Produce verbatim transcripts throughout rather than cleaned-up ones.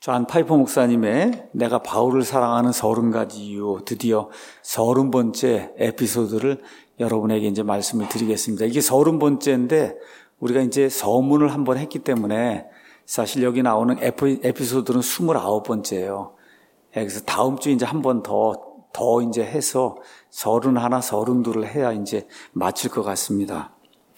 존 파이퍼 목사님의 내가 바울을 사랑하는 서른 가지 이유, 드디어 서른 번째 에피소드를 여러분에게 이제 말씀을 드리겠습니다. 이게 서른 번째인데 우리가 이제 서문을 한번 했기 때문에 사실 여기 나오는 에피, 에피소드는 스물아홉 번째예요. 그래서 다음 주에 이제 한 번 더, 더 이제 해서 서른 하나, 서른 둘을 해야 이제 마칠 것 같습니다.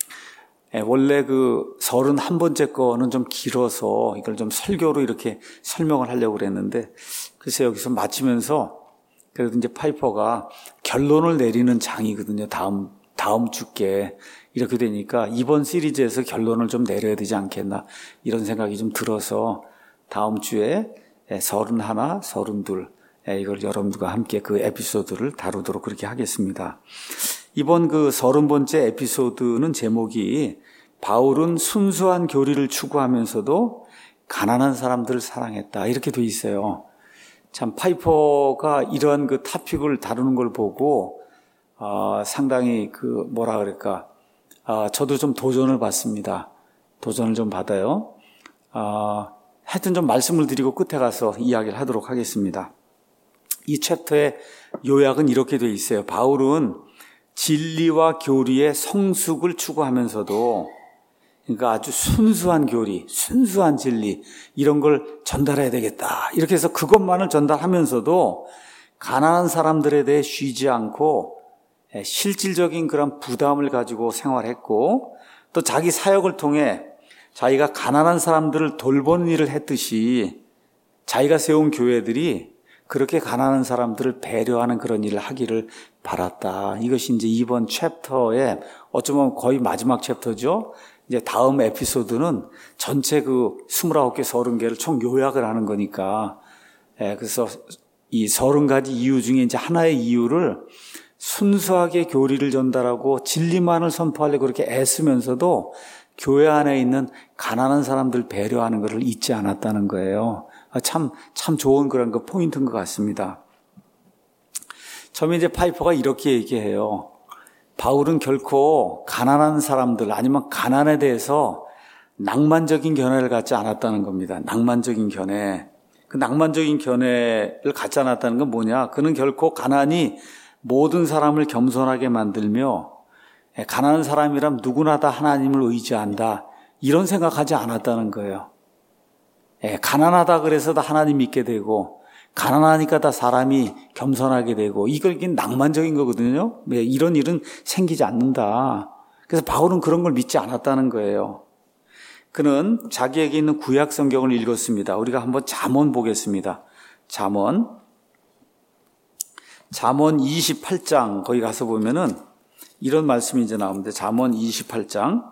원래 그 서른 한 번째 거는 좀 길어서 이걸 좀 설교로 이렇게 설명을 하려고 그랬는데 글쎄 여기서 마치면서 그래도 이제 파이퍼가 결론을 내리는 장이거든요. 다음, 다음 주께. 이렇게 되니까 이번 시리즈에서 결론을 좀 내려야 되지 않겠나 이런 생각이 좀 들어서 다음 주에 서른 하나, 서른 둘 이걸 여러분들과 함께 그 에피소드를 다루도록 그렇게 하겠습니다. 이번 그 서른 번째 에피소드는 제목이 바울은 순수한 교리를 추구하면서도 가난한 사람들을 사랑했다 이렇게 돼 있어요. 참 파이퍼가 이러한 그 토픽을 다루는 걸 보고 어, 상당히 그 뭐라 그럴까 어, 저도 좀 도전을 받습니다. 도전을 좀 받아요. 어, 하여튼 좀 말씀을 드리고 끝에 가서 이야기를 하도록 하겠습니다. 이 챕터의 요약은 이렇게 돼 있어요. 바울은 진리와 교리의 성숙을 추구하면서도 그러니까 아주 순수한 교리, 순수한 진리 이런 걸 전달해야 되겠다. 이렇게 해서 그것만을 전달하면서도 가난한 사람들에 대해 쉬지 않고 실질적인 그런 부담을 가지고 생활했고 또 자기 사역을 통해 자기가 가난한 사람들을 돌보는 일을 했듯이 자기가 세운 교회들이 그렇게 가난한 사람들을 배려하는 그런 일을 하기를 바랐다. 이것이 이제 이번 챕터의 어쩌면 거의 마지막 챕터죠. 이제 다음 에피소드는 전체 그 스물아홉 개, 서른 개를 총 요약을 하는 거니까. 예, 그래서 이 서른 가지 이유 중에 이제 하나의 이유를 순수하게 교리를 전달하고 진리만을 선포하려고 그렇게 애쓰면서도 교회 안에 있는 가난한 사람들 배려하는 것을 잊지 않았다는 거예요. 참, 참 좋은 그런 그 포인트인 것 같습니다. 처음에 이제 파이퍼가 이렇게 얘기해요. 바울은 결코 가난한 사람들 아니면 가난에 대해서 낭만적인 견해를 갖지 않았다는 겁니다. 낭만적인 견해. 그 낭만적인 견해를 갖지 않았다는 건 뭐냐? 그는 결코 가난이 모든 사람을 겸손하게 만들며 가난한 사람이라면 누구나 다 하나님을 의지한다. 이런 생각하지 않았다는 거예요. 예, 가난하다 그래서 다 하나님 믿게 되고 가난하니까 다 사람이 겸손하게 되고 이걸 이게 낭만적인 거거든요. 예, 이런 일은 생기지 않는다. 그래서 바울은 그런 걸 믿지 않았다는 거예요. 그는 자기에게 있는 구약 성경을 읽었습니다. 우리가 한번 잠언 보겠습니다. 잠언 잠언 이십팔 장 거기 가서 보면은 이런 말씀이 이제 나옵니다. 잠언 이십팔 장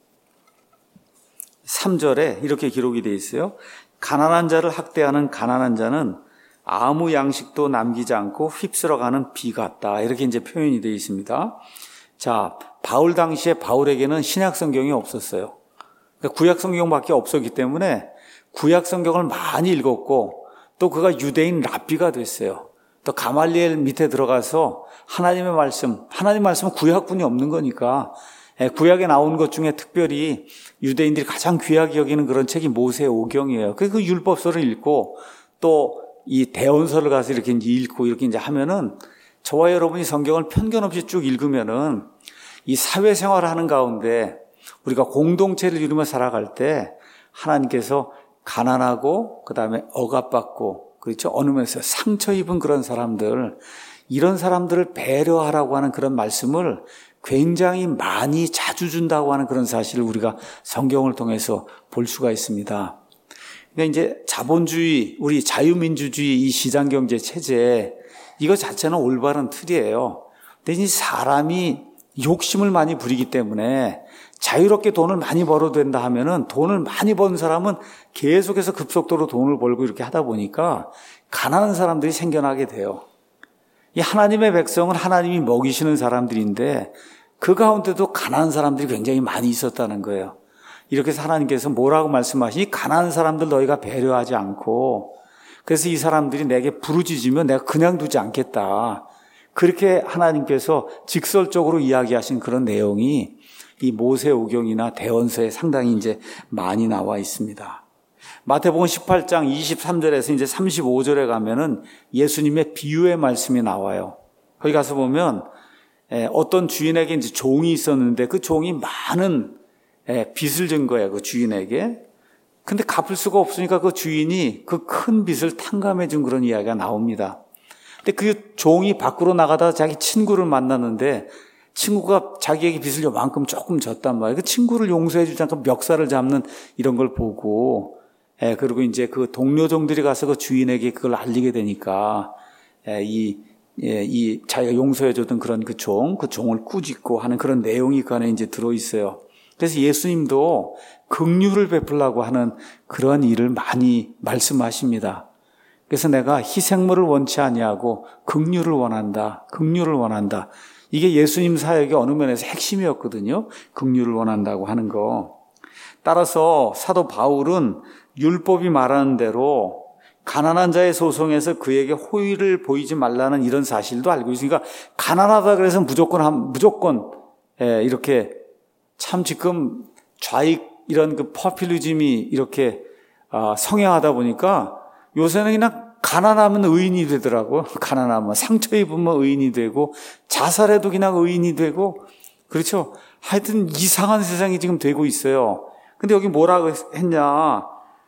삼 절에 이렇게 기록이 되어 있어요. 가난한 자를 학대하는 가난한 자는 아무 양식도 남기지 않고 휩쓸어가는 비 같다. 이렇게 이제 표현이 되어 있습니다. 자, 바울 당시에 바울에게는 신약 성경이 없었어요. 그러니까 구약 성경밖에 없었기 때문에 구약 성경을 많이 읽었고 또 그가 유대인 랍비가 됐어요. 또 가말리엘 밑에 들어가서 하나님의 말씀, 하나님 말씀은 구약뿐이 없는 거니까 구약에 나온 것 중에 특별히 유대인들이 가장 귀하게 여기는 그런 책이 모세 오경이에요. 그 율법서를 읽고 또 이 대언서를 가서 이렇게 이제 읽고 이렇게 이제 하면은 저와 여러분이 성경을 편견 없이 쭉 읽으면은 이 사회생활을 하는 가운데 우리가 공동체를 이루며 살아갈 때 하나님께서 가난하고 그 다음에 억압받고 그렇죠. 어느 면에서 상처 입은 그런 사람들 이런 사람들을 배려하라고 하는 그런 말씀을 굉장히 많이 자주 준다고 하는 그런 사실을 우리가 성경을 통해서 볼 수가 있습니다. 그러니까 이제 자본주의, 우리 자유민주주의 이 시장경제 체제 이거 자체는 올바른 틀이에요. 근데 이 사람이 욕심을 많이 부리기 때문에 자유롭게 돈을 많이 벌어도 된다 하면은 돈을 많이 버는 사람은 계속해서 급속도로 돈을 벌고 이렇게 하다 보니까 가난한 사람들이 생겨나게 돼요. 이 하나님의 백성은 하나님이 먹이시는 사람들인데 그 가운데도 가난한 사람들이 굉장히 많이 있었다는 거예요. 이렇게 해서 하나님께서 뭐라고 말씀하시니 가난한 사람들 너희가 배려하지 않고 그래서 이 사람들이 내게 부르짖으면 내가 그냥 두지 않겠다. 그렇게 하나님께서 직설적으로 이야기하신 그런 내용이 이 모세오경이나 대언서에 상당히 이제 많이 나와 있습니다. 마태복음 십팔 장 이십삼 절에서 이제 삼십오 절에 가면은 예수님의 비유의 말씀이 나와요. 거기 가서 보면 어떤 주인에게 이제 종이 있었는데 그 종이 많은 빚을 진 거예요, 그 주인에게. 근데 갚을 수가 없으니까 그 주인이 그 큰 빚을 탕감해 준 그런 이야기가 나옵니다. 근데 그 종이 밖으로 나가다가 자기 친구를 만났는데 친구가 자기에게 빚을 요만큼 조금 졌단 말이에요. 그 친구를 용서해 주지 않고 멱살을 잡는 이런 걸 보고, 예, 그리고 이제 그 동료종들이 가서 그 주인에게 그걸 알리게 되니까, 예, 이, 예, 이 자기가 용서해 줬던 그런 그 종, 그 종을 꾸짖고 하는 그런 내용이 그 안에 이제 들어있어요. 그래서 예수님도 긍휼을 베풀라고 하는 그런 일을 많이 말씀하십니다. 그래서 내가 희생물을 원치 아니하고 긍휼을 원한다. 긍휼을 원한다. 이게 예수님 사역의 어느 면에서 핵심이었거든요. 긍휼을 원한다고 하는 거. 따라서 사도 바울은 율법이 말하는 대로 가난한 자의 소송에서 그에게 호의를 보이지 말라는 이런 사실도 알고 있으니까 가난하다 그래서 무조건 한, 무조건 예, 이렇게 참 지금 좌익 이런 그 포퓰리즘이 이렇게 아, 성행하다 보니까 요새는 그냥 가난하면 의인이 되더라고요. 가난하면 상처 입으면 의인이 되고 자살해도 그냥 의인이 되고 그렇죠. 하여튼 이상한 세상이 지금 되고 있어요. 근데 여기 뭐라고 했냐?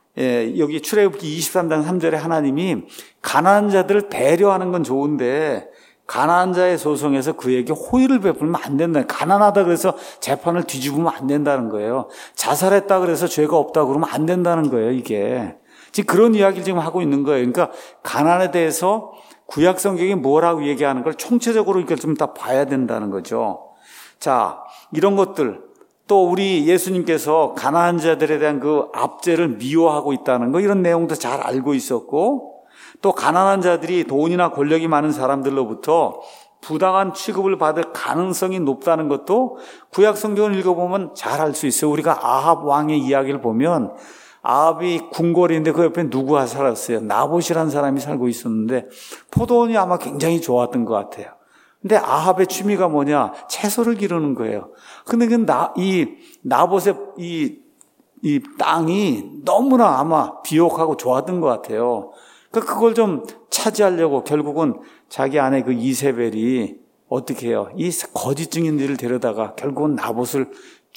예, 여기 출애굽기 이십삼 장 삼 절에 하나님이 가난한 자들을 배려하는 건 좋은데 가난한 자의 소송에서 그에게 호의를 베풀면 안 된다. 가난하다 그래서 재판을 뒤집으면 안 된다는 거예요. 자살했다 그래서 죄가 없다 그러면 안 된다는 거예요, 이게. 지금 그런 이야기를 지금 하고 있는 거예요. 그러니까 가난에 대해서 구약 성경이 뭐라고 얘기하는 걸 총체적으로 이걸 좀 다 봐야 된다는 거죠. 자, 이런 것들 또 우리 예수님께서 가난한 자들에 대한 그 압제를 미워하고 있다는 거 이런 내용도 잘 알고 있었고 또 가난한 자들이 돈이나 권력이 많은 사람들로부터 부당한 취급을 받을 가능성이 높다는 것도 구약 성경을 읽어보면 잘 알 수 있어요. 우리가 아합 왕의 이야기를 보면 아합이 궁궐인데 그 옆에 누구가 살았어요? 나봇이라는 사람이 살고 있었는데 포도원이 아마 굉장히 좋았던 것 같아요. 근데 아합의 취미가 뭐냐? 채소를 기르는 거예요. 근데 그 나, 이 나봇의 이, 이 땅이 너무나 아마 비옥하고 좋았던 것 같아요. 그러니까 그걸 좀 차지하려고 결국은 자기 아내 그 이세벨이 어떻게 해요? 이 거짓 증인들을 데려다가 결국은 나봇을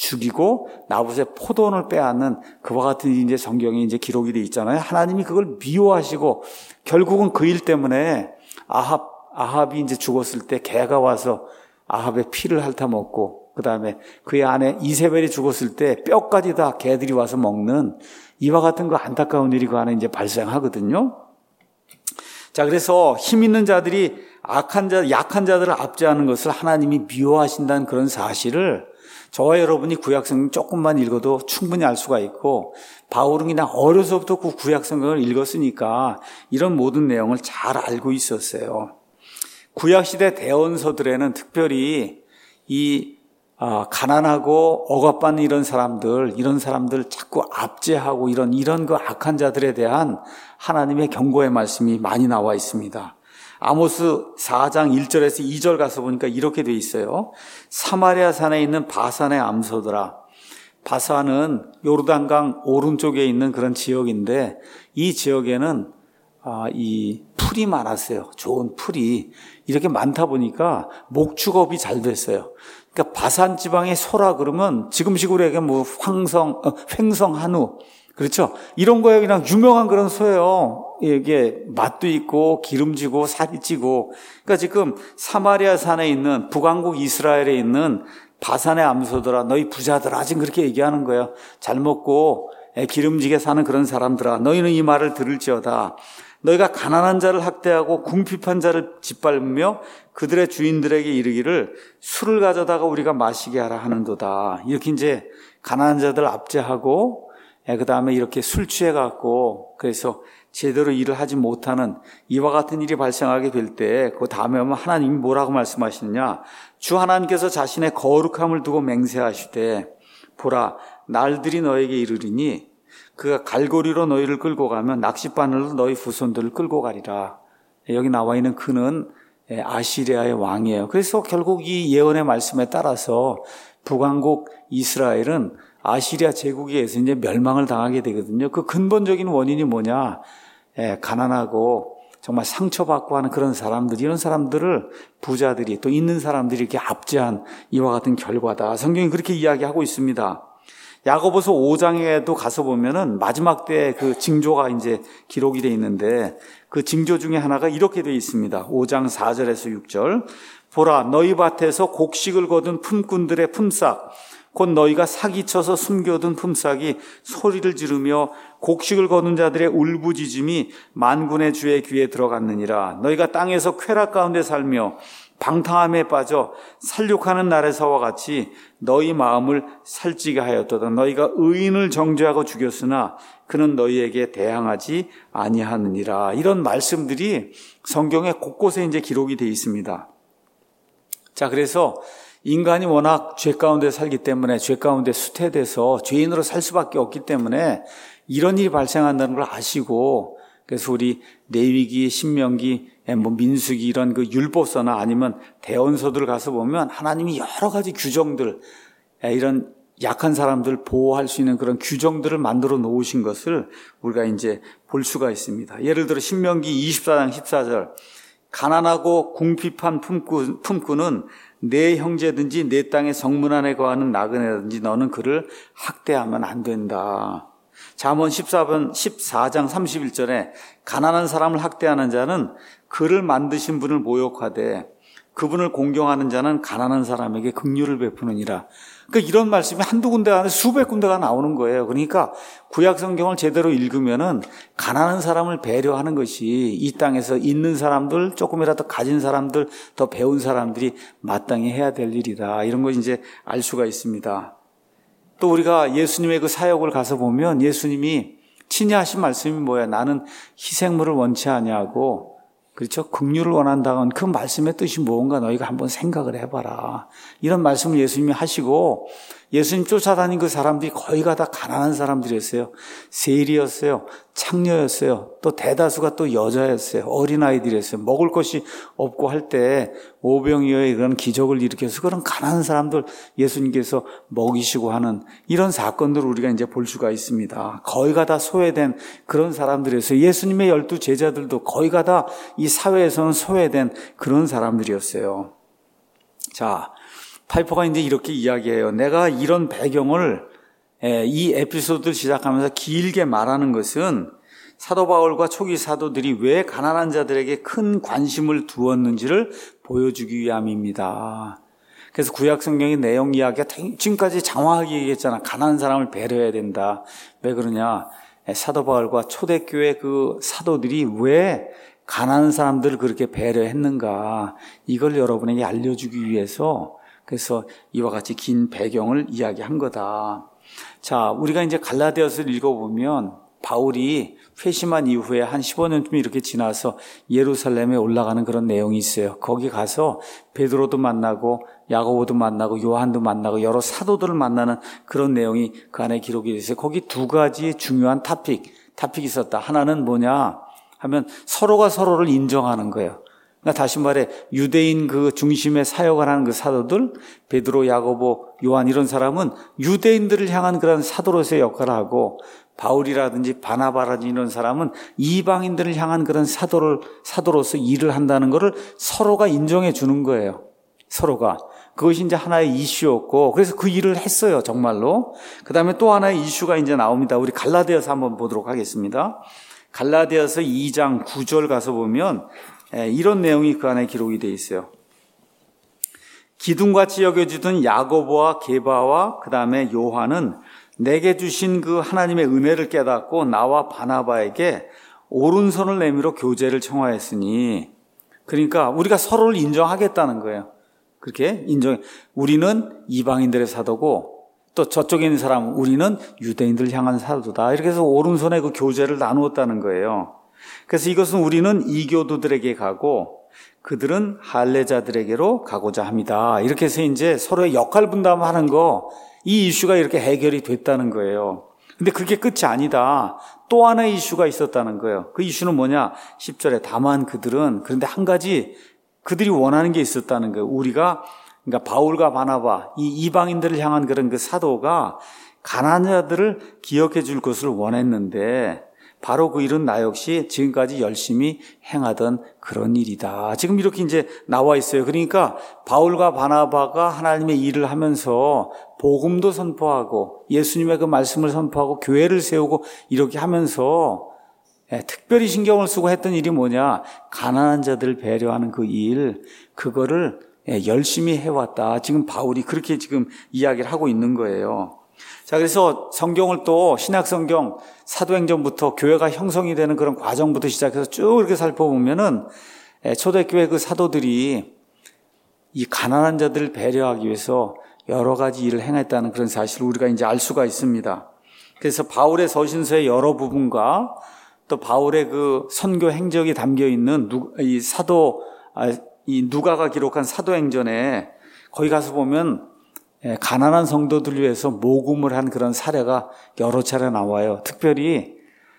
죽이고 나봇의 포도원을 빼앗는 그와 같은 이제 성경에 이제 기록이 돼 있잖아요. 하나님이 그걸 미워하시고 결국은 그 일 때문에 아합 아합이 이제 죽었을 때 개가 와서 아합의 피를 핥아먹고 그 다음에 그의 아내 이세벨이 죽었을 때 뼈까지 다 개들이 와서 먹는 이와 같은 그 안타까운 일이 그 안에 이제 발생하거든요. 자, 그래서 힘 있는 자들이 악한 자, 약한 자들을 압제하는 것을 하나님이 미워하신다는 그런 사실을 저와 여러분이 구약성경 조금만 읽어도 충분히 알 수가 있고 바울은 그냥 어려서부터 그 구약성경을 읽었으니까 이런 모든 내용을 잘 알고 있었어요. 구약시대 대언서들에는 특별히 이 아, 가난하고 억압받는 이런 사람들, 이런 사람들 자꾸 압제하고 이런, 이런 그 악한 자들에 대한 하나님의 경고의 말씀이 많이 나와 있습니다. 아모스 사 장 일 절에서 이 절 가서 보니까 이렇게 돼 있어요. 사마리아 산에 있는 바산의 암소들아. 바산은 요르단강 오른쪽에 있는 그런 지역인데 이 지역에는 아, 이 풀이 많았어요. 좋은 풀이. 이렇게 많다 보니까 목축업이 잘 됐어요. 그러니까 바산 지방의 소라 그러면 지금식으로 얘기하면 뭐 황성, 어, 횡성, 한우. 그렇죠? 이런 거에 그냥 유명한 그런 소예요. 이게 맛도 있고 기름지고 살이 찌고. 그러니까 지금 사마리아 산에 있는 북왕국 이스라엘에 있는 바산의 암소들아 너희 부자들아 지금 그렇게 얘기하는 거예요. 잘 먹고 기름지게 사는 그런 사람들아 너희는 이 말을 들을지어다. 너희가 가난한 자를 학대하고 궁핍한 자를 짓밟으며 그들의 주인들에게 이르기를 술을 가져다가 우리가 마시게 하라 하는도다. 이렇게 이제 가난한 자들 압제하고 그 다음에 이렇게 술 취해갖고 그래서 제대로 일을 하지 못하는 이와 같은 일이 발생하게 될 때 그 다음에 오면 하나님이 뭐라고 말씀하시느냐. 주 하나님께서 자신의 거룩함을 두고 맹세하시되 보라 날들이 너에게 이르리니 그가 갈고리로 너희를 끌고 가면 낚싯바늘로 너희 후손들을 끌고 가리라. 여기 나와 있는 그는 아시리아의 왕이에요. 그래서 결국 이 예언의 말씀에 따라서 북왕국 이스라엘은 아시리아 제국에 의해서 이제 멸망을 당하게 되거든요. 그 근본적인 원인이 뭐냐? 예, 가난하고 정말 상처받고 하는 그런 사람들, 이런 사람들을 부자들이 또 있는 사람들이 이렇게 압제한 이와 같은 결과다. 성경이 그렇게 이야기하고 있습니다. 야고보서 오 장에도 가서 보면은 마지막 때 그 징조가 이제 기록이 되어 있는데 그 징조 중에 하나가 이렇게 되어 있습니다. 오 장 사 절에서 육 절. 보라, 너희 밭에서 곡식을 거둔 품꾼들의 품삯, 곧 너희가 사기쳐서 숨겨둔 품삯이 소리를 지르며 곡식을 거둔 자들의 울부짖음이 만군의 주의 귀에 들어갔느니라. 너희가 땅에서 쾌락 가운데 살며 방탕함에 빠져 살육하는 날에서와 같이 너희 마음을 살찌게 하였도다. 너희가 의인을 정죄하고 죽였으나 그는 너희에게 대항하지 아니하느니라. 이런 말씀들이 성경에 곳곳에 이제 기록이 되어 있습니다. 자, 그래서 인간이 워낙 죄 가운데 살기 때문에 죄 가운데 수태돼서 죄인으로 살 수밖에 없기 때문에 이런 일이 발생한다는 걸 아시고, 그래서 우리 레위기, 신명기, 뭐 민수기 이런 그 율법서나 아니면 대언서들 가서 보면 하나님이 여러 가지 규정들, 이런 약한 사람들 보호할 수 있는 그런 규정들을 만들어 놓으신 것을 우리가 이제 볼 수가 있습니다. 예를 들어 신명기 이십사 장 십사 절. 가난하고 궁핍한 품꾼, 품꾼은 내 형제든지 내 땅의 성문 안에 거하는 나그네든지 너는 그를 학대하면 안 된다. 잠언 십사 장 삼십일 절에 가난한 사람을 학대하는 자는 그를 만드신 분을 모욕하되 그분을 공경하는 자는 가난한 사람에게 긍휼을 베푸느니라. 그러니까 이런 말씀이 한두 군데가 아니라 수백 군데가 나오는 거예요. 그러니까 구약 성경을 제대로 읽으면은 가난한 사람을 배려하는 것이 이 땅에서 있는 사람들, 조금이라도 가진 사람들, 더 배운 사람들이 마땅히 해야 될 일이다. 이런 걸 이제 알 수가 있습니다. 또 우리가 예수님의 그 사역을 가서 보면 예수님이 친히 하신 말씀이 뭐야? 나는 희생물을 원치 아니하고, 그렇죠? 긍휼을 원한다는 그 말씀의 뜻이 뭔가 너희가 한번 생각을 해봐라. 이런 말씀을 예수님이 하시고, 예수님 쫓아다닌 그 사람들이 거의 다 가난한 사람들이었어요. 세리였어요. 창녀였어요. 또 대다수가 또 여자였어요. 어린아이들이었어요. 먹을 것이 없고 할 때 오병이어의 그런 기적을 일으켜서 그런 가난한 사람들 예수님께서 먹이시고 하는 이런 사건들을 우리가 이제 볼 수가 있습니다. 거의가 다 소외된 그런 사람들이었어요. 예수님의 열두 제자들도 거의가 다 이 사회에서는 소외된 그런 사람들이었어요. 자, 파이퍼가 이제 이렇게 이야기해요. 내가 이런 배경을 이 에피소드를 시작하면서 길게 말하는 것은 사도 바울과 초기 사도들이 왜 가난한 자들에게 큰 관심을 두었는지를 보여주기 위함입니다. 그래서 구약 성경의 내용 이야기가 지금까지 장황하게 얘기했잖아. 가난한 사람을 배려해야 된다. 왜 그러냐? 사도 바울과 초대교회 그 사도들이 왜 가난한 사람들을 그렇게 배려했는가? 이걸 여러분에게 알려주기 위해서 그래서 이와 같이 긴 배경을 이야기한 거다. 자, 우리가 이제 갈라디아서를 읽어보면 바울이 회심한 이후에 한 십오 년쯤 이렇게 지나서 예루살렘에 올라가는 그런 내용이 있어요. 거기 가서 베드로도 만나고 야고보도 만나고 요한도 만나고 여러 사도들을 만나는 그런 내용이 그 안에 기록이 되어 있어요. 거기 두 가지 중요한 타픽, 타픽이 있었다. 하나는 뭐냐 하면 서로가 서로를 인정하는 거예요. 그러니까 다시 말해 유대인 그 중심의 사역을 하는 그 사도들, 베드로, 야고보, 요한 이런 사람은 유대인들을 향한 그런 사도로서의 역할을 하고 바울이라든지 바나바라든지 이런 사람은 이방인들을 향한 그런 사도를 사도로서 일을 한다는 것을 서로가 인정해 주는 거예요. 서로가. 그것이 이제 하나의 이슈였고 그래서 그 일을 했어요. 정말로. 그다음에 또 하나의 이슈가 이제 나옵니다. 우리 갈라디아서 한번 보도록 하겠습니다. 갈라디아서 이 장 구 절 가서 보면 이런 내용이 그 안에 기록이 되어 있어요. 기둥같이 여겨지던 야고보와 게바와 그 다음에 요한은 내게 주신 그 하나님의 은혜를 깨닫고 나와 바나바에게 오른손을 내밀어 교제를 청하였으니, 그러니까 우리가 서로를 인정하겠다는 거예요. 그렇게 인정해. 우리는 이방인들의 사도고 또 저쪽에 있는 사람 우리는 유대인들을 향한 사도다. 이렇게 해서 오른손에 그 교제를 나누었다는 거예요. 그래서 이것은 우리는 이교도들에게 가고 그들은 할례자들에게로 가고자 합니다. 이렇게 해서 이제 서로의 역할 분담하는 거, 이 이슈가 이렇게 해결이 됐다는 거예요. 근데 그게 끝이 아니다. 또 하나의 이슈가 있었다는 거예요. 그 이슈는 뭐냐? 십 절에 다만 그들은, 그런데 한 가지 그들이 원하는 게 있었다는 거예요. 우리가, 그러니까 바울과 바나바, 이 이방인들을 향한 그런 그 사도가 가난한 자들을 기억해 줄 것을 원했는데 바로 그 일은 나 역시 지금까지 열심히 행하던 그런 일이다. 지금 이렇게 이제 나와 있어요. 그러니까 바울과 바나바가 하나님의 일을 하면서 복음도 선포하고 예수님의 그 말씀을 선포하고 교회를 세우고 이렇게 하면서 예, 특별히 신경을 쓰고 했던 일이 뭐냐? 가난한 자들을 배려하는 그 일, 그거를 예, 열심히 해왔다. 지금 바울이 그렇게 지금 이야기를 하고 있는 거예요. 자, 그래서 성경을 또 신약성경 사도행전부터 교회가 형성이 되는 그런 과정부터 시작해서 쭉 이렇게 살펴보면은 초대교회 그 사도들이 이 가난한 자들을 배려하기 위해서 여러 가지 일을 행했다는 그런 사실을 우리가 이제 알 수가 있습니다. 그래서 바울의 서신서의 여러 부분과 또 바울의 그 선교 행적이 담겨 있는 이 사도, 이 누가가 기록한 사도행전에 거기 가서 보면 가난한 성도들 위해서 모금을 한 그런 사례가 여러 차례 나와요. 특별히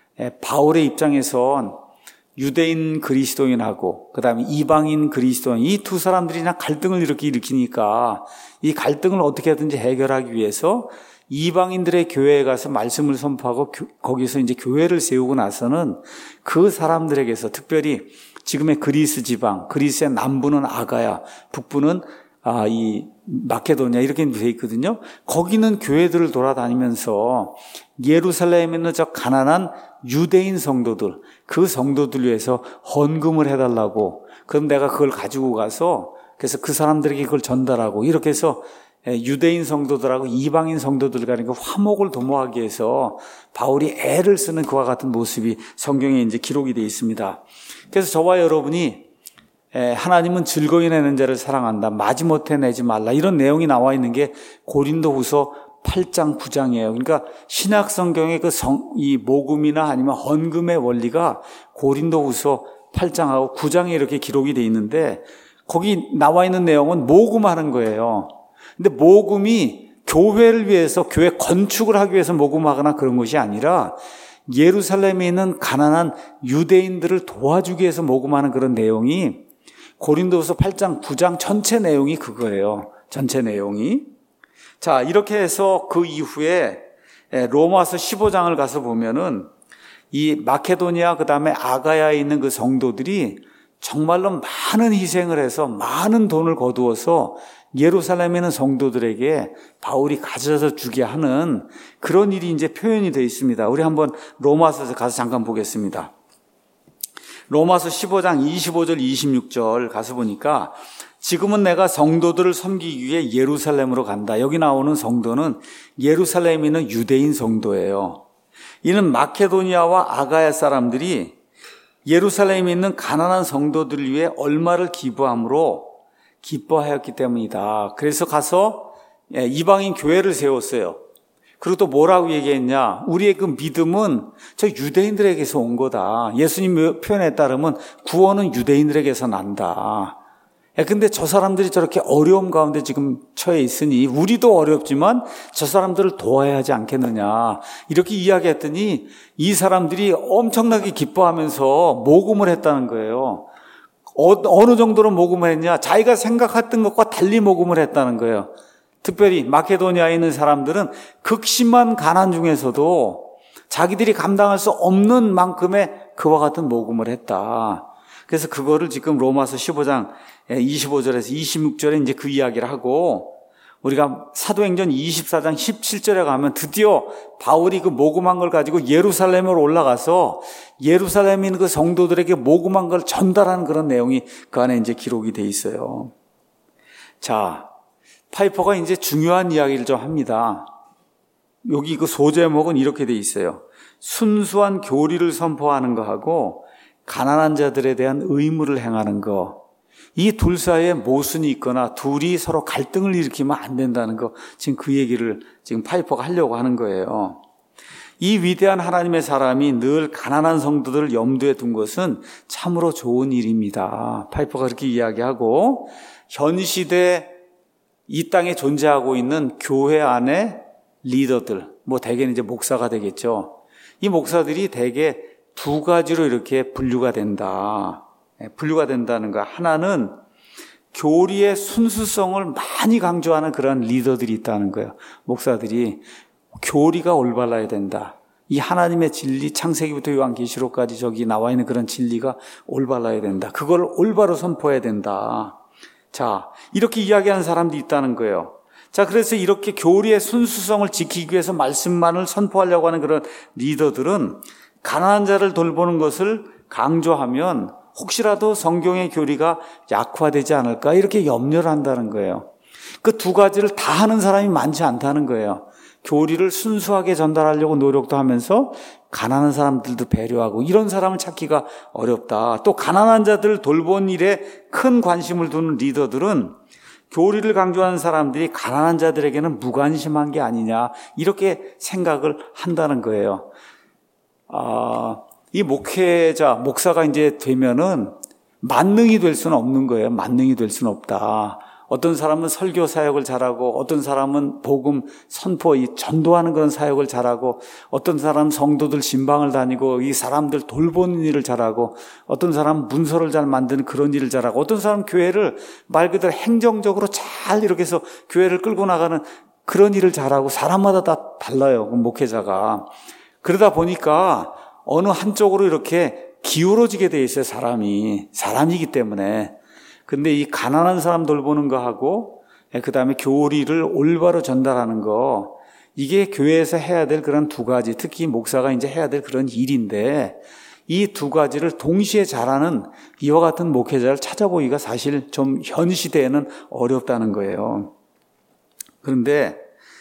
바울의 입장에선 유대인 그리스도인하고 그다음에 이방인 그리스도인 이 두 사람들이 그냥 갈등을 이렇게 일으키니까 이 갈등을 어떻게 하든지 해결하기 위해서 이방인들의 교회에 가서 말씀을 선포하고 교, 거기서 이제 교회를 세우고 나서는 그 사람들에게서 특별히 지금의 그리스 지방, 그리스의 남부는 아가야, 북부는 아, 이 마케도니아 이렇게 돼 있거든요. 거기는 교회들을 돌아다니면서 예루살렘에 있는 저 가난한 유대인 성도들, 그 성도들 위해서 헌금을 해달라고. 그럼 내가 그걸 가지고 가서 그래서 그 사람들에게 그걸 전달하고 이렇게 해서 유대인 성도들하고 이방인 성도들과 그 화목을 도모하기 위해서 바울이 애를 쓰는 그와 같은 모습이 성경에 이제 기록이 되어 있습니다. 그래서 저와 여러분이 하나님은 즐거이 내는 자를 사랑한다. 마지못해 내지 말라. 이런 내용이 나와 있는 게 고린도후서 팔 장 구 장이에요. 그러니까 신약 성경의 그 성, 이 모금이나 아니면 헌금의 원리가 고린도후서 팔 장하고 구 장에 이렇게 기록이 돼 있는데 거기 나와 있는 내용은 모금하는 거예요. 근데 모금이 교회를 위해서 교회 건축을 하기 위해서 모금하거나 그런 것이 아니라 예루살렘에 있는 가난한 유대인들을 도와주기 위해서 모금하는 그런 내용이 고린도후서 팔 장 구 장 전체 내용이 그거예요. 전체 내용이. 자, 이렇게 해서 그 이후에 로마서 십오 장을 가서 보면은 이 마케도니아 그다음에 아가야에 있는 그 성도들이 정말로 많은 희생을 해서 많은 돈을 거두어서 예루살렘에 있는 성도들에게 바울이 가져다 주게 하는 그런 일이 이제 표현이 되어 있습니다. 우리 한번 로마서에 가서 잠깐 보겠습니다. 로마서 십오 장 이십오 절 이십육 절 가서 보니까 지금은 내가 성도들을 섬기기 위해 예루살렘으로 간다. 여기 나오는 성도는 예루살렘에 있는 유대인 성도예요. 이는 마케도니아와 아가야 사람들이 예루살렘에 있는 가난한 성도들을 위해 얼마를 기부함으로 기뻐하였기 때문이다. 그래서 가서 이방인 교회를 세웠어요. 그리고 또 뭐라고 얘기했냐? 우리의 그 믿음은 저 유대인들에게서 온 거다. 예수님 표현에 따르면 구원은 유대인들에게서 난다. 근데 저 사람들이 저렇게 어려움 가운데 지금 처해 있으니 우리도 어렵지만 저 사람들을 도와야 하지 않겠느냐. 이렇게 이야기했더니 이 사람들이 엄청나게 기뻐하면서 모금을 했다는 거예요. 어, 어느 정도로 모금을 했냐? 자기가 생각했던 것과 달리 모금을 했다는 거예요. 특별히 마케도니아에 있는 사람들은 극심한 가난 중에서도 자기들이 감당할 수 없는 만큼의 그와 같은 모금을 했다. 그래서 그거를 지금 로마서 십오 장 이십오 절에서 이십육 절에 이제 그 이야기를 하고 우리가 사도행전 이십사 장 십칠 절에 가면 드디어 바울이 그 모금한 걸 가지고 예루살렘으로 올라가서 예루살렘에 있는 그 성도들에게 모금한 걸 전달하는 그런 내용이 그 안에 이제 기록이 돼 있어요. 자, 파이퍼가 이제 중요한 이야기를 좀 합니다. 여기 그 소제목은 이렇게 돼 있어요. 순수한 교리를 선포하는 거하고 가난한 자들에 대한 의무를 행하는 거. 이 둘 사이에 모순이 있거나 둘이 서로 갈등을 일으키면 안 된다는 거. 지금 그 얘기를 지금 파이퍼가 하려고 하는 거예요. 이 위대한 하나님의 사람이 늘 가난한 성도들을 염두에 둔 것은 참으로 좋은 일입니다. 파이퍼가 그렇게 이야기하고 현 시대 이 땅에 존재하고 있는 교회 안에 리더들, 뭐 대개는 이제 목사가 되겠죠. 이 목사들이 대개 두 가지로 이렇게 분류가 된다. 분류가 된다는 거. 하나는 교리의 순수성을 많이 강조하는 그런 리더들이 있다는 거예요. 목사들이. 교리가 올바라야 된다. 이 하나님의 진리, 창세기부터 요한계시록까지 저기 나와 있는 그런 진리가 올바라야 된다. 그걸 올바로 선포해야 된다. 자, 이렇게 이야기하는 사람도 있다는 거예요. 자, 그래서 이렇게 교리의 순수성을 지키기 위해서 말씀만을 선포하려고 하는 그런 리더들은 가난한 자를 돌보는 것을 강조하면 혹시라도 성경의 교리가 약화되지 않을까 이렇게 염려를 한다는 거예요. 그 두 가지를 다 하는 사람이 많지 않다는 거예요. 교리를 순수하게 전달하려고 노력도 하면서 가난한 사람들도 배려하고 이런 사람을 찾기가 어렵다. 또 가난한 자들을 돌보는 일에 큰 관심을 두는 리더들은 교리를 강조하는 사람들이 가난한 자들에게는 무관심한 게 아니냐 이렇게 생각을 한다는 거예요. 아, 이 목회자, 목사가 이제 되면은 만능이 될 수는 없는 거예요. 만능이 될 수는 없다. 어떤 사람은 설교 사역을 잘하고 어떤 사람은 복음 선포, 이 전도하는 그런 사역을 잘하고 어떤 사람은 성도들 신방을 다니고 이 사람들 돌보는 일을 잘하고 어떤 사람은 문서를 잘 만드는 그런 일을 잘하고 어떤 사람은 교회를 말 그대로 행정적으로 잘 이렇게 해서 교회를 끌고 나가는 그런 일을 잘하고 사람마다 다 달라요. 목회자가. 그러다 보니까 어느 한쪽으로 이렇게 기울어지게 돼 있어요. 사람이. 사람이기 때문에. 근데 이 가난한 사람 돌보는 거 하고 그 다음에 교리를 올바로 전달하는 거 이게 교회에서 해야 될 그런 두 가지 특히 목사가 이제 해야 될 그런 일인데 이 두 가지를 동시에 잘하는 이와 같은 목회자를 찾아보기가 사실 좀 현 시대에는 어렵다는 거예요. 그런데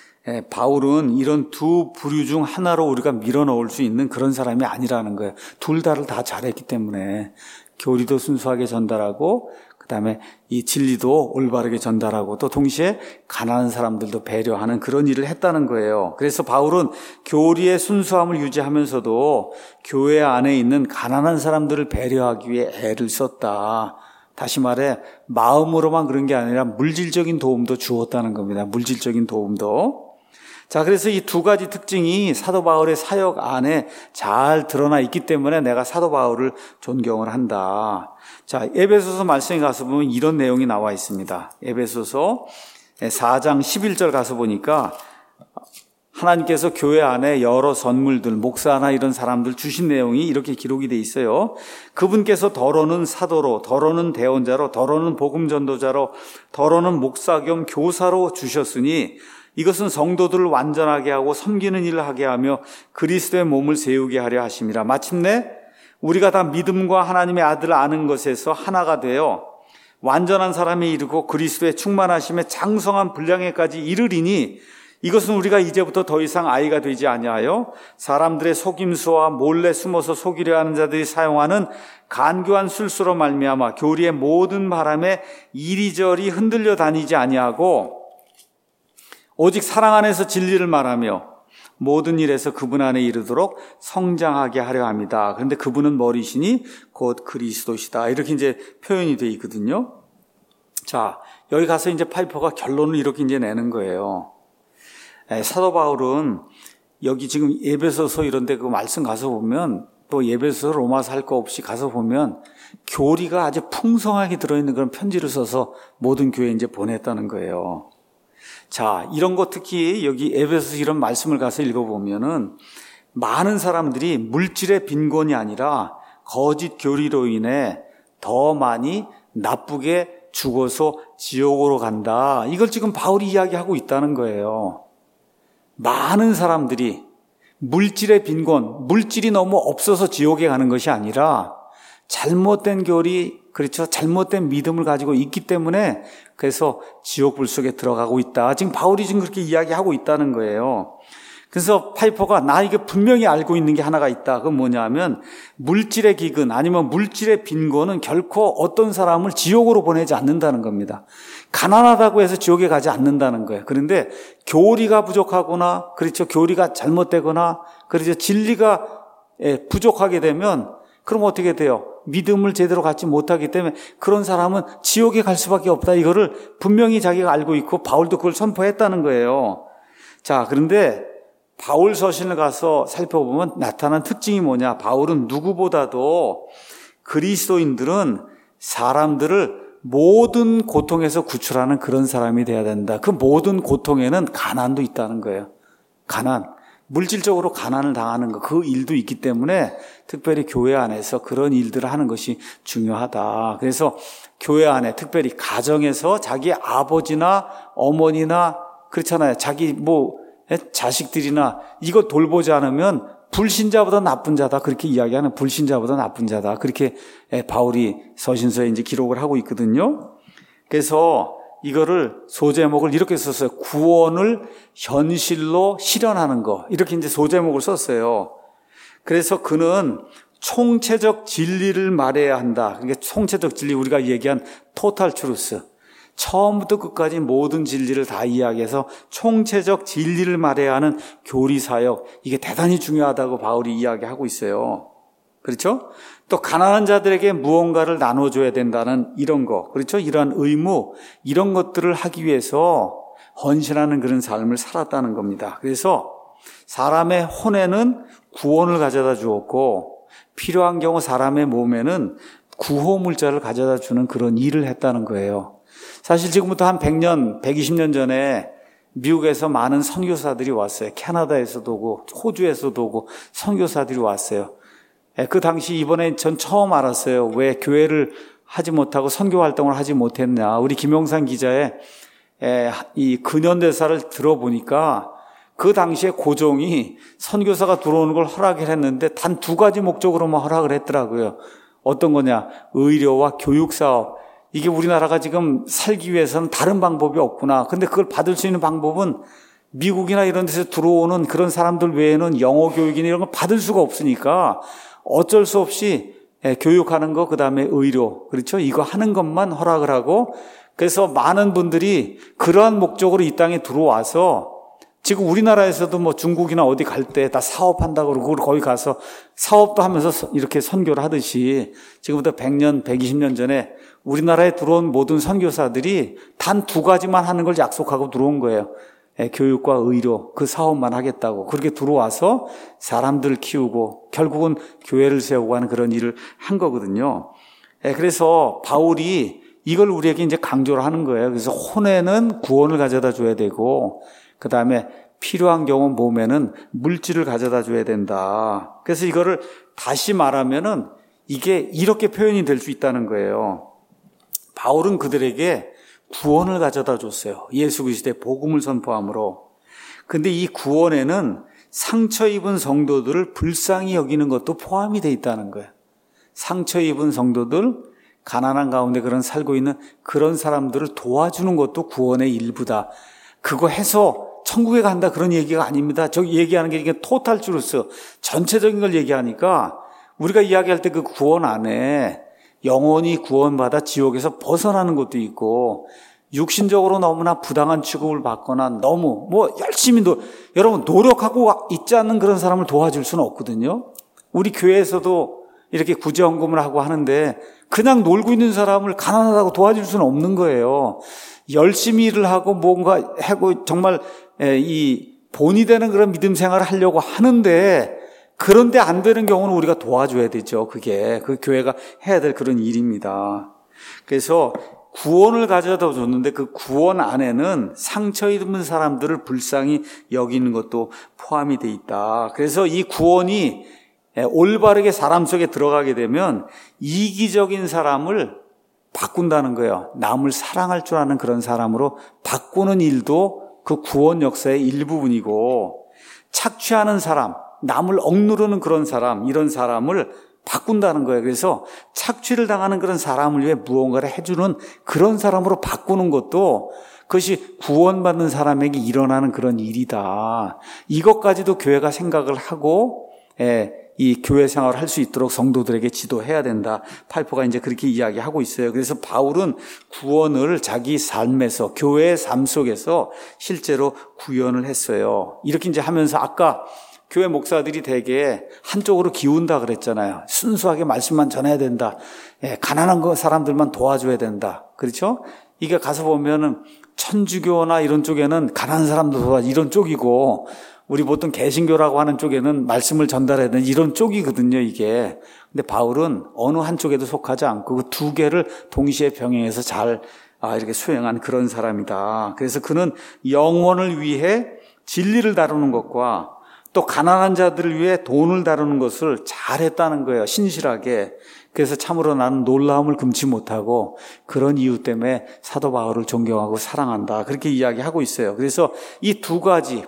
바울은 이런 두 부류 중 하나로 우리가 밀어넣을 수 있는 그런 사람이 아니라는 거예요. 둘 다를 다 잘했기 때문에 교리도 순수하게 전달하고 그다음에 이 진리도 올바르게 전달하고 또 동시에 가난한 사람들도 배려하는 그런 일을 했다는 거예요. 그래서 바울은 교리의 순수함을 유지하면서도 교회 안에 있는 가난한 사람들을 배려하기 위해 애를 썼다. 다시 말해 마음으로만 그런 게 아니라 물질적인 도움도 주었다는 겁니다. 물질적인 도움도. 자, 그래서 이 두 가지 특징이 사도 바울의 사역 안에 잘 드러나 있기 때문에 내가 사도 바울을 존경을 한다. 자, 에베소서 말씀에 가서 보면 이런 내용이 나와 있습니다. 에베소서 사 장 십일 절 가서 보니까 하나님께서 교회 안에 여러 선물들, 목사나 이런 사람들 주신 내용이 이렇게 기록이 돼 있어요. 그분께서 더러는 사도로, 더러는 대언자로, 더러는 복음 전도자로, 더러는 목사 겸 교사로 주셨으니 이것은 성도들을 완전하게 하고 섬기는 일을 하게 하며 그리스도의 몸을 세우게 하려 하심이라. 마침내 우리가 다 믿음과 하나님의 아들을 아는 것에서 하나가 되어 완전한 사람에 이르고 그리스도의 충만하심에 장성한 분량에까지 이르리니 이것은 우리가 이제부터 더 이상 아이가 되지 아니하여 사람들의 속임수와 몰래 숨어서 속이려 하는 자들이 사용하는 간교한 술수로 말미암아 교리의 모든 바람에 이리저리 흔들려 다니지 아니하고 오직 사랑 안에서 진리를 말하며 모든 일에서 그분 안에 이르도록 성장하게 하려 합니다. 그런데 그분은 머리시니 곧 그리스도시다. 이렇게 이제 표현이 되어 있거든요. 자, 여기 가서 이제 파이퍼가 결론을 이렇게 이제 내는 거예요. 사도 바울은 여기 지금 에베소서 이런 데 그 말씀 가서 보면 또 에베소서 로마서 할 거 없이 가서 보면 교리가 아주 풍성하게 들어있는 그런 편지를 써서 모든 교회에 이제 보냈다는 거예요. 자, 이런 거 특히 여기 에베소서 이런 말씀을 가서 읽어보면은 많은 사람들이 물질의 빈곤이 아니라 거짓 교리로 인해 더 많이 나쁘게 죽어서 지옥으로 간다. 이걸 지금 바울이 이야기하고 있다는 거예요. 많은 사람들이 물질의 빈곤, 물질이 너무 없어서 지옥에 가는 것이 아니라 잘못된 교리, 그렇죠. 잘못된 믿음을 가지고 있기 때문에 그래서 지옥불 속에 들어가고 있다. 지금 바울이 지금 그렇게 이야기하고 있다는 거예요. 그래서 파이퍼가 나 이게 분명히 알고 있는 게 하나가 있다. 그건 뭐냐면 물질의 기근 아니면 물질의 빈곤은 결코 어떤 사람을 지옥으로 보내지 않는다는 겁니다. 가난하다고 해서 지옥에 가지 않는다는 거예요. 그런데 교리가 부족하거나 그렇죠. 교리가 잘못되거나 그렇죠. 진리가 부족하게 되면 그럼 어떻게 돼요? 믿음을 제대로 갖지 못하기 때문에 그런 사람은 지옥에 갈 수밖에 없다. 이거를 분명히 자기가 알고 있고 바울도 그걸 선포했다는 거예요. 자, 그런데 바울 서신을 가서 살펴보면 나타난 특징이 뭐냐? 바울은 누구보다도 그리스도인들은 사람들을 모든 고통에서 구출하는 그런 사람이 돼야 된다. 그 모든 고통에는 가난도 있다는 거예요. 가난, 물질적으로 가난을 당하는 거, 그 일도 있기 때문에 특별히 교회 안에서 그런 일들을 하는 것이 중요하다. 그래서 교회 안에, 특별히 가정에서 자기 아버지나 어머니나 그렇잖아요. 자기 뭐 자식들이나 이거 돌보지 않으면 불신자보다 나쁜 자다. 그렇게 이야기하는, 불신자보다 나쁜 자다. 그렇게 바울이 서신서에 이제 기록을 하고 있거든요. 그래서 이거를 소제목을 이렇게 썼어요. 구원을 현실로 실현하는 거. 이렇게 이제 소제목을 썼어요. 그래서 그는 총체적 진리를 말해야 한다. 그러니까 총체적 진리, 우리가 얘기한 토탈 트루스. 처음부터 끝까지 모든 진리를 다 이야기해서 총체적 진리를 말해야 하는 교리 사역. 이게 대단히 중요하다고 바울이 이야기하고 있어요. 그렇죠? 또 가난한 자들에게 무언가를 나눠줘야 된다는 이런 거, 그렇죠? 이러한 의무, 이런 것들을 하기 위해서 헌신하는 그런 삶을 살았다는 겁니다. 그래서 사람의 혼에는 구원을 가져다 주었고 필요한 경우 사람의 몸에는 구호물자를 가져다 주는 그런 일을 했다는 거예요. 사실 지금부터 한 백 년, 백이십 년 전에 미국에서 많은 선교사들이 왔어요. 캐나다에서도 오고 호주에서도 오고 선교사들이 왔어요. 그 당시 이번에 전 처음 알았어요. 왜 교회를 하지 못하고 선교 활동을 하지 못했냐. 우리 김용산 기자의 이 근현대사를 들어보니까 그 당시에 고종이 선교사가 들어오는 걸 허락을 했는데 단 두 가지 목적으로만 허락을 했더라고요. 어떤 거냐. 의료와 교육사업. 이게 우리나라가 지금 살기 위해서는 다른 방법이 없구나. 근데 그걸 받을 수 있는 방법은 미국이나 이런 데서 들어오는 그런 사람들 외에는 영어 교육이나 이런 걸 받을 수가 없으니까 어쩔 수 없이 교육하는 거, 그 다음에 의료, 그렇죠? 이거 하는 것만 허락을 하고, 그래서 많은 분들이 그러한 목적으로 이 땅에 들어와서 지금 우리나라에서도 뭐 중국이나 어디 갈 때 다 사업한다고 그러고 거기 가서 사업도 하면서 이렇게 선교를 하듯이 지금부터 백 년, 백이십 년 전에 우리나라에 들어온 모든 선교사들이 단 두 가지만 하는 걸 약속하고 들어온 거예요. 교육과 의료, 그 사업만 하겠다고. 그렇게 들어와서 사람들 키우고 결국은 교회를 세우고 하는 그런 일을 한 거거든요. 그래서 바울이 이걸 우리에게 이제 강조를 하는 거예요. 그래서 혼에는 구원을 가져다 줘야 되고, 그 다음에 필요한 경우 몸에는 물질을 가져다 줘야 된다. 그래서 이거를 다시 말하면은 이게 이렇게 표현이 될 수 있다는 거예요. 바울은 그들에게 구원을 가져다 줬어요. 예수 그리스도의 복음을 선포함으로. 근데 이 구원에는 상처 입은 성도들을 불쌍히 여기는 것도 포함이 돼 있다는 거예요. 상처 입은 성도들, 가난한 가운데 그런 살고 있는 그런 사람들을 도와주는 것도 구원의 일부다. 그거 해서 천국에 간다 그런 얘기가 아닙니다. 저기 얘기하는 게 이게 토탈 트루스, 전체적인 걸 얘기하니까 우리가 이야기할 때 그 구원 안에 영원히 구원받아 지옥에서 벗어나는 것도 있고, 육신적으로 너무나 부당한 취급을 받거나 너무 뭐 열심히 노, 여러분 노력하고 있지 않는 그런 사람을 도와줄 수는 없거든요. 우리 교회에서도 이렇게 구제헌금을 하고 하는데 그냥 놀고 있는 사람을 가난하다고 도와줄 수는 없는 거예요. 열심히 일을 하고 뭔가 하고 정말 이 본이 되는 그런 믿음 생활을 하려고 하는데, 그런데 안 되는 경우는 우리가 도와줘야 되죠. 그게 그 교회가 해야 될 그런 일입니다. 그래서 구원을 가져다 줬는데 그 구원 안에는 상처 입은 사람들을 불쌍히 여기는 것도 포함이 돼 있다. 그래서 이 구원이 올바르게 사람 속에 들어가게 되면 이기적인 사람을 바꾼다는 거예요. 남을 사랑할 줄 아는 그런 사람으로 바꾸는 일도 그 구원 역사의 일부분이고, 착취하는 사람, 남을 억누르는 그런 사람, 이런 사람을 바꾼다는 거예요. 그래서 착취를 당하는 그런 사람을 위해 무언가를 해주는 그런 사람으로 바꾸는 것도 그것이 구원받는 사람에게 일어나는 그런 일이다. 이것까지도 교회가 생각을 하고 예, 이 교회 생활을 할 수 있도록 성도들에게 지도해야 된다. 팔포가 이제 그렇게 이야기하고 있어요. 그래서 바울은 구원을 자기 삶에서, 교회의 삶 속에서 실제로 구현을 했어요. 이렇게 이제 하면서 아까 교회 목사들이 되게 한쪽으로 기운다 그랬잖아요. 순수하게 말씀만 전해야 된다. 예, 가난한 거 사람들만 도와줘야 된다. 그렇죠? 이게 가서 보면은 천주교나 이런 쪽에는 가난한 사람들 도와 이런 쪽이고, 우리 보통 개신교라고 하는 쪽에는 말씀을 전달해야 되는 이런 쪽이거든요, 이게. 근데 바울은 어느 한쪽에도 속하지 않고 그 두 개를 동시에 병행해서 잘 아, 이렇게 수행한 그런 사람이다. 그래서 그는 영혼을 위해 진리를 다루는 것과 또 가난한 자들을 위해 돈을 다루는 것을 잘했다는 거예요. 신실하게. 그래서 참으로 나는 놀라움을 금치 못하고 그런 이유 때문에 사도 바울을 존경하고 사랑한다. 그렇게 이야기하고 있어요. 그래서 이 두 가지,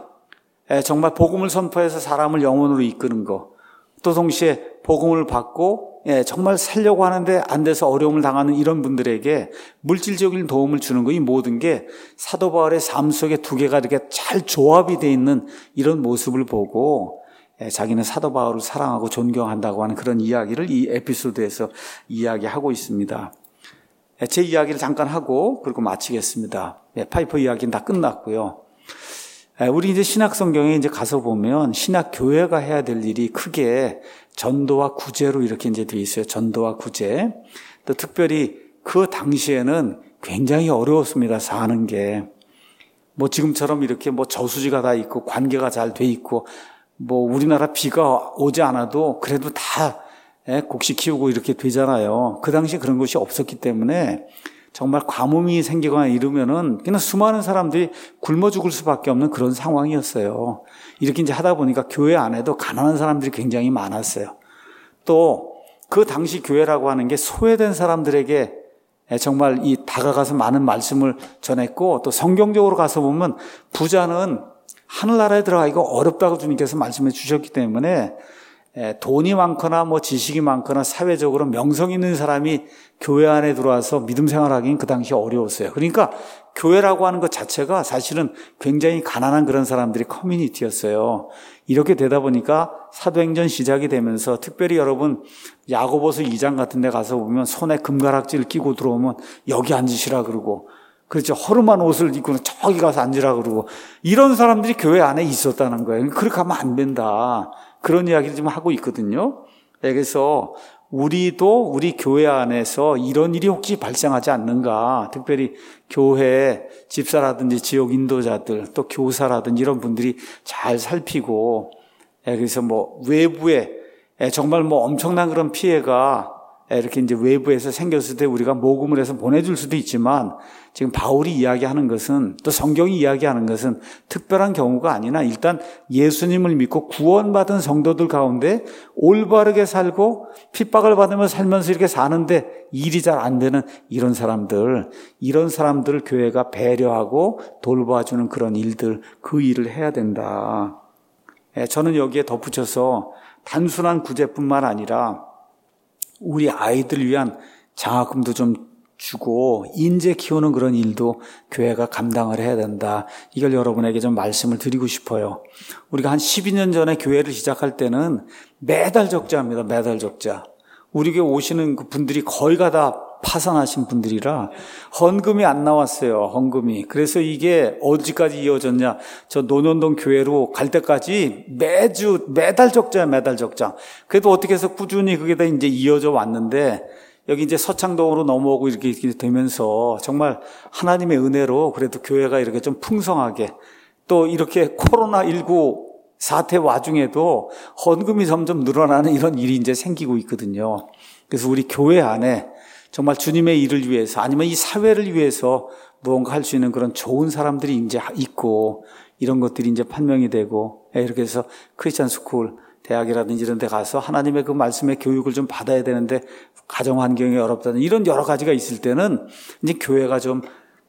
정말 복음을 선포해서 사람을 영혼으로 이끄는 것, 또 동시에 복음을 받고 정말 살려고 하는데 안 돼서 어려움을 당하는 이런 분들에게 물질적인 도움을 주는 거, 이 모든 게 사도 바울의 삶 속에 두 개가 이렇게 잘 조합이 되어 있는 이런 모습을 보고 자기는 사도 바울을 사랑하고 존경한다고 하는 그런 이야기를 이 에피소드에서 이야기하고 있습니다. 제 이야기를 잠깐 하고 그리고 마치겠습니다. 파이퍼 이야기는 다 끝났고요. 우리 이제 신약 성경에 이제 가서 보면 신약 교회가 해야 될 일이 크게 전도와 구제로 이렇게 이제 되어 있어요. 전도와 구제. 또 특별히 그 당시에는 굉장히 어려웠습니다. 사는 게. 뭐 지금처럼 이렇게 뭐 저수지가 다 있고 관계가 잘 돼 있고 뭐 우리나라 비가 오지 않아도 그래도 다 곡식 키우고 이렇게 되잖아요. 그 당시에 그런 것이 없었기 때문에 정말 가뭄이 생기거나 이러면은 그냥 수많은 사람들이 굶어 죽을 수밖에 없는 그런 상황이었어요. 이렇게 이제 하다 보니까 교회 안에도 가난한 사람들이 굉장히 많았어요. 또 그 당시 교회라고 하는 게 소외된 사람들에게 정말 이 다가가서 많은 말씀을 전했고, 또 성경적으로 가서 보면 부자는 하늘나라에 들어가기가 어렵다고 주님께서 말씀해 주셨기 때문에 돈이 많거나 뭐 지식이 많거나 사회적으로 명성 있는 사람이 교회 안에 들어와서 믿음 생활하기는 그 당시에 어려웠어요. 그러니까 교회라고 하는 것 자체가 사실은 굉장히 가난한 그런 사람들의 커뮤니티였어요. 이렇게 되다 보니까 사도행전 시작이 되면서 특별히 여러분 야고보서 이 장 같은 데 가서 보면 손에 금가락지를 끼고 들어오면 여기 앉으시라 그러고, 그렇죠. 허름한 옷을 입고는 저기 가서 앉으라 그러고, 이런 사람들이 교회 안에 있었다는 거예요. 그렇게 하면 안 된다. 그런 이야기를 지금 하고 있거든요. 그래서 우리도 우리 교회 안에서 이런 일이 혹시 발생하지 않는가, 특별히 교회 집사라든지 지역 인도자들 또 교사라든지 이런 분들이 잘 살피고, 그래서 뭐 외부에 정말 뭐 엄청난 그런 피해가 이렇게 이제 외부에서 생겼을 때 우리가 모금을 해서 보내줄 수도 있지만, 지금 바울이 이야기하는 것은, 또 성경이 이야기하는 것은 특별한 경우가 아니나 일단 예수님을 믿고 구원받은 성도들 가운데 올바르게 살고 핍박을 받으며 살면서 이렇게 사는데 일이 잘 안 되는 이런 사람들, 이런 사람들을 교회가 배려하고 돌봐주는 그런 일들, 그 일을 해야 된다. 저는 여기에 덧붙여서 단순한 구제뿐만 아니라 우리 아이들 위한 장학금도 좀 주고 인재 키우는 그런 일도 교회가 감당을 해야 된다. 이걸 여러분에게 좀 말씀을 드리고 싶어요. 우리가 한 십이 년 전에 교회를 시작할 때는 매달 적자입니다. 매달 적자. 우리 교회 오시는 그 분들이 거의가 다 파산하신 분들이라 헌금이 안 나왔어요. 헌금이. 그래서 이게 어디까지 이어졌냐. 저 논현동 교회로 갈 때까지 매주 매달 적자야, 매달 적자. 그래도 어떻게 해서 꾸준히 그게 다 이제 이어져 왔는데, 여기 이제 서창동으로 넘어오고 이렇게 되면서 정말 하나님의 은혜로 그래도 교회가 이렇게 좀 풍성하게, 또 이렇게 코로나십구 사태 와중에도 헌금이 점점 늘어나는 이런 일이 이제 생기고 있거든요. 그래서 우리 교회 안에 정말 주님의 일을 위해서, 아니면 이 사회를 위해서 무언가 할 수 있는 그런 좋은 사람들이 이제 있고, 이런 것들이 이제 판명이 되고, 이렇게 해서 크리스찬 스쿨, 대학이라든지 이런 데 가서 하나님의 그 말씀의 교육을 좀 받아야 되는데 가정 환경이 어렵다는 이런 여러 가지가 있을 때는 이제 교회가 좀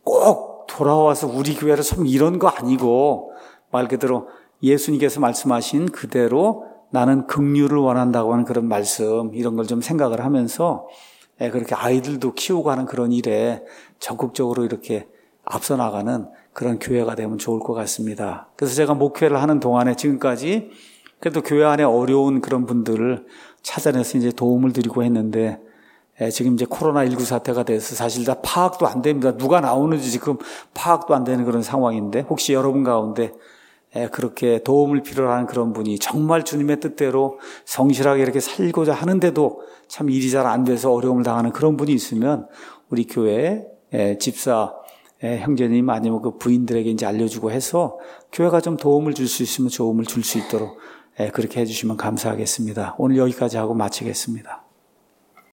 꼭 돌아와서 우리 교회를 좀 이런 거 아니고, 말 그대로 예수님께서 말씀하신 그대로 나는 긍휼을 원한다고 하는 그런 말씀, 이런 걸 좀 생각을 하면서 그렇게 아이들도 키우고 하는 그런 일에 적극적으로 이렇게 앞서 나가는 그런 교회가 되면 좋을 것 같습니다. 그래서 제가 목회를 하는 동안에 지금까지 그래도 교회 안에 어려운 그런 분들을 찾아내서 이제 도움을 드리고 했는데, 지금 이제 코로나십구 사태가 돼서 사실 다 파악도 안 됩니다. 누가 나오는지 지금 파악도 안 되는 그런 상황인데, 혹시 여러분 가운데 그렇게 도움을 필요로 하는 그런 분이 정말 주님의 뜻대로 성실하게 이렇게 살고자 하는데도 참 일이 잘 안 돼서 어려움을 당하는 그런 분이 있으면 우리 교회 집사 형제님 아니면 그 부인들에게 이제 알려주고 해서 교회가 좀 도움을 줄 수 있으면 도움을 줄 수 있도록 그렇게 해주시면 감사하겠습니다. 오늘 여기까지 하고 마치겠습니다.